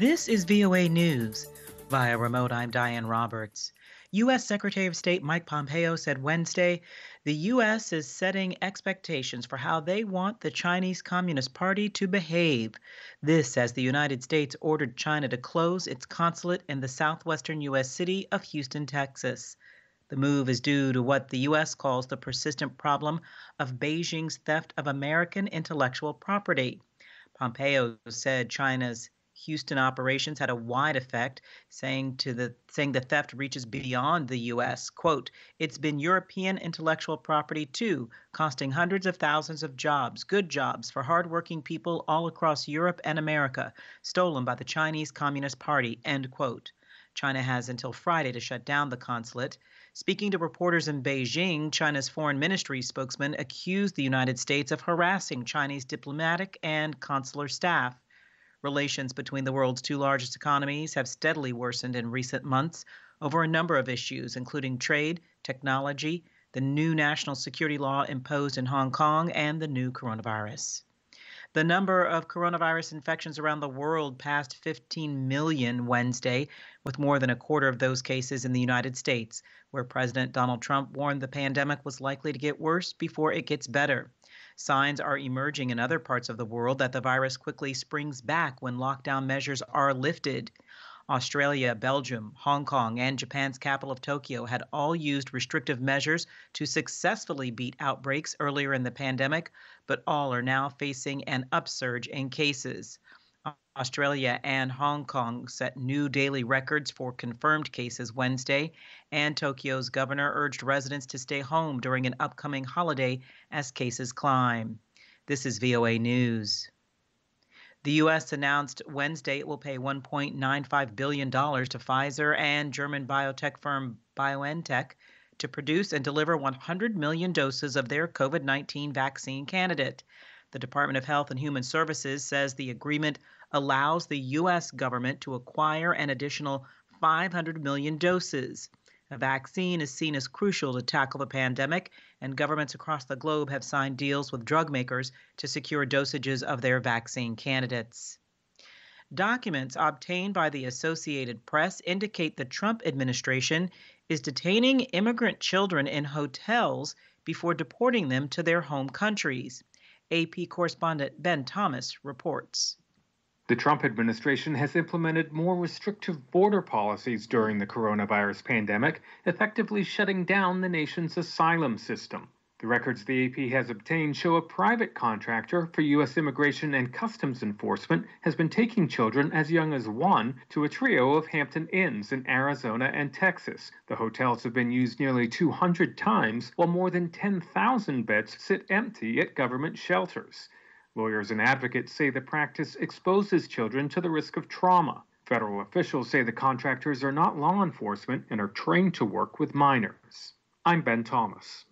This is VOA News. Via remote, I'm Diane Roberts. U.S. Secretary of State Mike Pompeo said Wednesday the U.S. is setting expectations for how they want the Chinese Communist Party to behave. This as the United States ordered China to close its consulate in the southwestern U.S. city of Houston, Texas. The move is due to what the U.S. calls the persistent problem of Beijing's theft of American intellectual property. Pompeo said China's Houston operations had a wide effect, saying the theft reaches beyond the U.S. Quote, "It's been European intellectual property too, costing hundreds of thousands of jobs, good jobs for hardworking people all across Europe and America, stolen by the Chinese Communist Party," end quote. China has until Friday to shut down the consulate. Speaking to reporters in Beijing, China's foreign ministry spokesman accused the United States of harassing Chinese diplomatic and consular staff. Relations between the world's two largest economies have steadily worsened in recent months over a number of issues, including trade, technology, the new national security law imposed in Hong Kong, and the new coronavirus. The number of coronavirus infections around the world passed 15 million Wednesday, with more than a quarter of those cases in the United States, where President Donald Trump warned the pandemic was likely to get worse before it gets better. Signs are emerging in other parts of the world that the virus quickly springs back when lockdown measures are lifted. Australia, Belgium, Hong Kong, and Japan's capital of Tokyo had all used restrictive measures to successfully beat outbreaks earlier in the pandemic, but all are now facing an upsurge in cases. Australia and Hong Kong set new daily records for confirmed cases Wednesday, and Tokyo's governor urged residents to stay home during an upcoming holiday as cases climb. This is VOA News. The U.S. announced Wednesday it will pay $1.95 billion to Pfizer and German biotech firm BioNTech to produce and deliver 100 million doses of their COVID-19 vaccine candidate. The Department of Health and Human Services says the agreement allows the U.S. government to acquire an additional 500 million doses. A vaccine is seen as crucial to tackle the pandemic, and governments across the globe have signed deals with drug makers to secure dosages of their vaccine candidates. Documents obtained by the Associated Press indicate the Trump administration is detaining immigrant children in hotels before deporting them to their home countries. AP correspondent Ben Thomas reports. The Trump administration has implemented more restrictive border policies during the coronavirus pandemic, effectively shutting down the nation's asylum system. The records the AP has obtained show a private contractor for U.S. Immigration and Customs Enforcement has been taking children as young as 1 to a trio of Hampton Inns in Arizona and Texas. The hotels have been used nearly 200 times, while more than 10,000 beds sit empty at government shelters. Lawyers and advocates say the practice exposes children to the risk of trauma. Federal officials say the contractors are not law enforcement and are trained to work with minors. I'm Ben Thomas.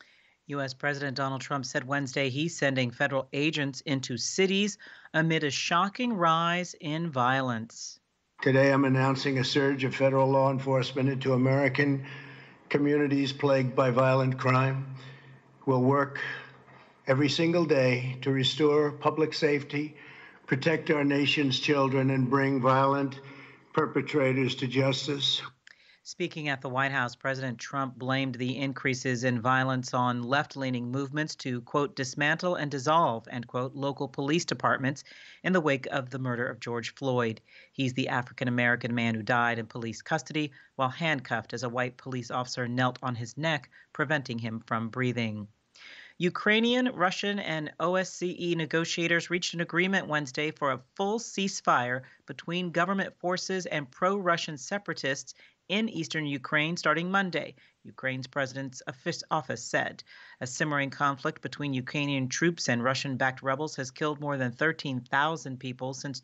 U.S. President Donald Trump said Wednesday he's sending federal agents into cities amid a shocking rise in violence. Today I'm announcing a surge of federal law enforcement into American communities plagued by violent crime. We'll work every single day to restore public safety, protect our nation's children, and bring violent perpetrators to justice. Speaking at the White House, President Trump blamed the increases in violence on left-leaning movements to, quote, dismantle and dissolve, end quote, local police departments in the wake of the murder of George Floyd. He's the African-American man who died in police custody while handcuffed as a white police officer knelt on his neck, preventing him from breathing. Ukrainian, Russian, and OSCE negotiators reached an agreement Wednesday for a full ceasefire between government forces and pro-Russian separatists in eastern Ukraine starting Monday, Ukraine's president's office said. A simmering conflict between Ukrainian troops and Russian-backed rebels has killed more than 13,000 people since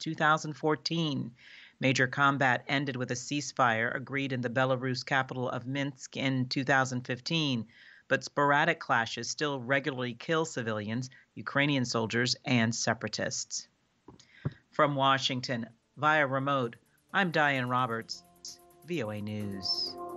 2014. Major combat ended with a ceasefire agreed in the Belarus capital of Minsk in 2015. But sporadic clashes still regularly kill civilians, Ukrainian soldiers, and separatists. From Washington, via remote, I'm Diane Roberts, VOA News.